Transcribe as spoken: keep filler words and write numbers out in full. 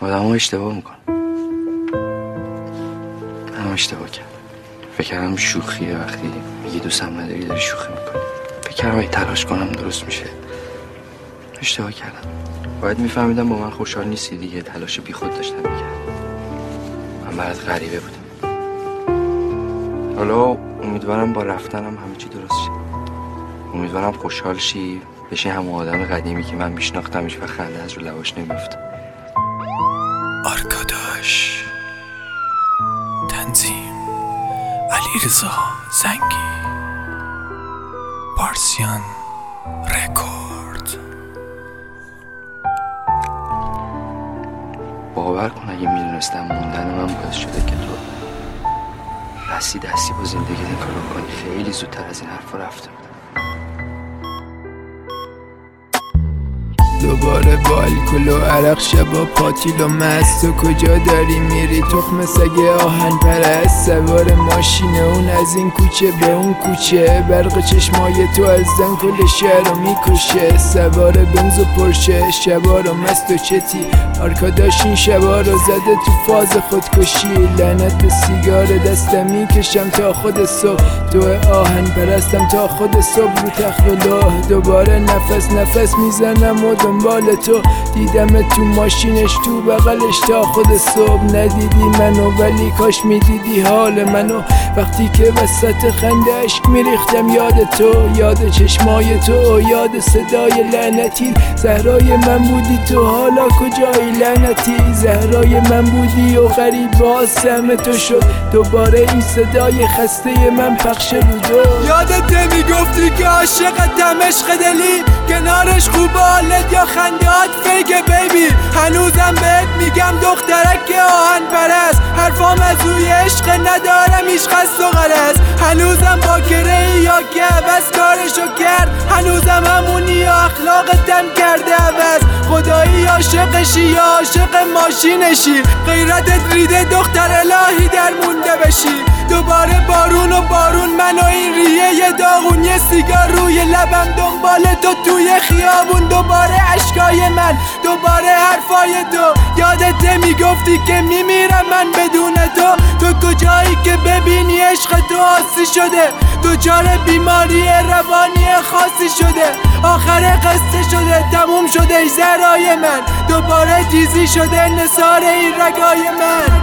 آدم ها اشتباه میکن. من اشتباه کردم. فکر کردم شوخیه وقتی میگی دوستم نداری داری شوخی میکنی. فکر کردم اگه تلاش کنم درست میشه. اشتباه کردم. باید میفهمیدم با من خوشحال نیستی دیگه. تلاش بی خود داشتم میکردم. من برات غریبه بودم. حالا امیدوارم با رفتنم همه چی درست شه. امیدوارم خوشحال شی، بشی همون آدم قدیمی که من میشناختمش و خنده از رو لباش نمیفته. آرکاداش، تنظیم علیرضا زنگی، پارسیان رکورد. باور کن اگه میدونستم موندن من باعث شده که تو دستی دستی با زندگی این کارو کنی، خیلی زودتر از این حرفا رفته بودم. دوباره با الکل و عرق شبا پاتیل و مست. تو کجا داری میری تخم سگ آهن پرست؟ سوار ماشین اون از این کوچه به اون کوچه، برق چشمای تو از زن کل شهر رو میکشه. سوار بنز و پرشه شبا رو مست و چتی. آرکاداش این شبا رو زده تو فاز خودکشی. لعنت به سیگار دستم میکشم تا خود صبح. تو آهن پرستم تا خود صبح رو تخت و لوح. دوباره نفس نفس میزنم و دنبال تو. دیدم تو ماشینش تو بغلش تا خود صبح. ندیدی منو ولی کاش میدیدی حال منو. وقتی که وسط خنده اشک میریختم یاد تو، یاد چشمای تو، یاد صدای لعنتی. زهرای من بودی تو حالا کجایی لعنتی؟ زهرای من بودی و غریب آسم تو شد. دوباره این صدای خسته من پخش رو دو. یادت میگفتی که عاشقتم عشق دلی، کنارش خوب حالت یا خندهات فیکه بیبی. هنوزم بهت میگم دخترک آهن پرست، حرفام از روی عشق ندارم هیچ قصد و غرض. هنوزم با کره یا که عوض کارشو کرد، هنوزم همونی یا اخلاقتم کرده عوض. خدایی عاشقشی یا عاشق ماشینشی، غیرتت ریده دختر الهی در مونده بشی. دوباره بارون و بارون من و این ریه یه داغون، یه سیگار روی لبم دنبال تو توی خیابون. دوباره اشکای من، دوباره حرفای تو. یادت میگفتی که میمیرم من بدون تو. تو کجایی که ببینی عشق تو آسی شده، دوچار بیماری روانی خاصی شده. آخر قصه شده تموم شده زهرای من، دوباره تیزی شده نثار این رگای من.